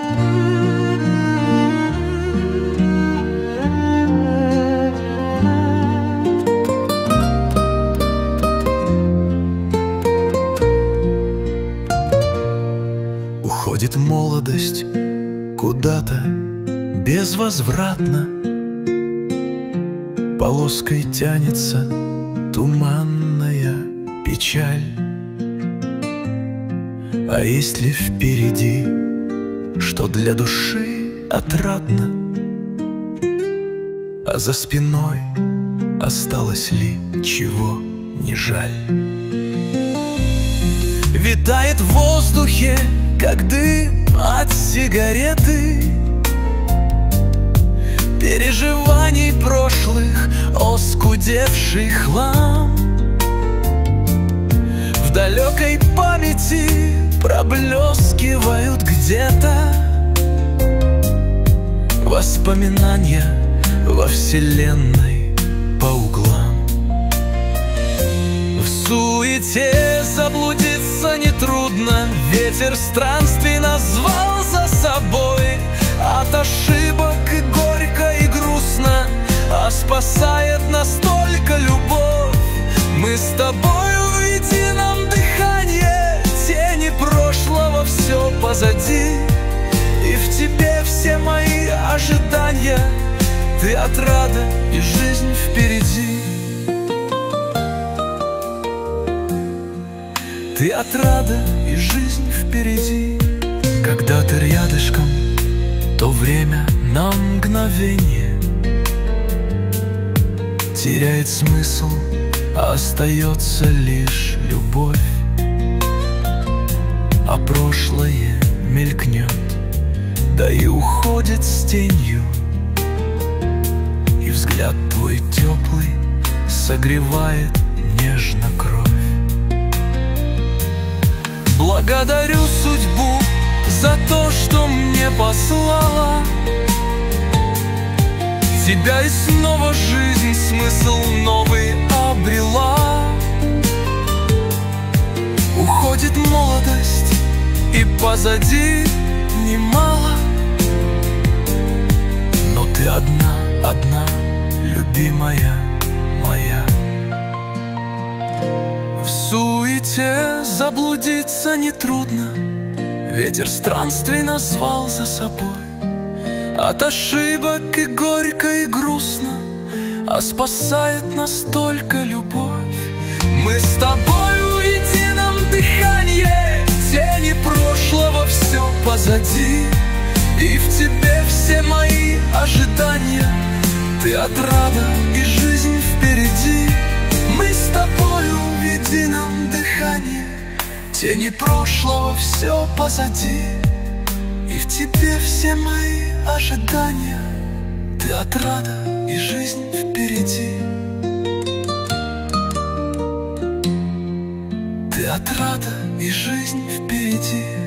Уходит молодость куда-то безвозвратно, полоской тянется туманная печаль. А есть ли впереди, что для души отрадно? А за спиной осталось ли, чего не жаль? Витает в воздухе, как дым от сигареты, переживаний прошлых, оскудевший хлам. В далекой памяти проблескивают где-то воспоминания во вселенной по углам. В суете заблудиться нетрудно, ветер странствий назвал за собой. От ошибок и горько, и грустно, а спасает нас только любовь. Мы с тобою в едином дыхании, тени прошлого все позади, и в тебе все мои ожидания. Ты отрада и жизнь впереди. Ты отрада и жизнь впереди. Когда ты рядышком, то время на мгновение теряет смысл, а остается лишь любовь. А прошлое мелькнет, да и уходит с тенью, и взгляд твой теплый согревает нежно кровь. Благодарю судьбу за то, что мне послала тебя, и снова жизнь смысл новый обрела. Уходит молодость, и позади немало, но ты одна, одна, любимая моя. В суете заблудиться нетрудно, ветер странствий назвал за собой. От ошибок и горько, и грустно, а спасает нас только любовь. Мы с тобою в едином дыхании, тени прошлого все позади, и в тебе все мои ожидания. Ты отрада и жизнь впереди. Мы с тобою в едином дыхании, тени прошлого все позади, и в тебе все мои ожидания. Ты отрада и жизнь впереди. Ты отрада и жизнь впереди.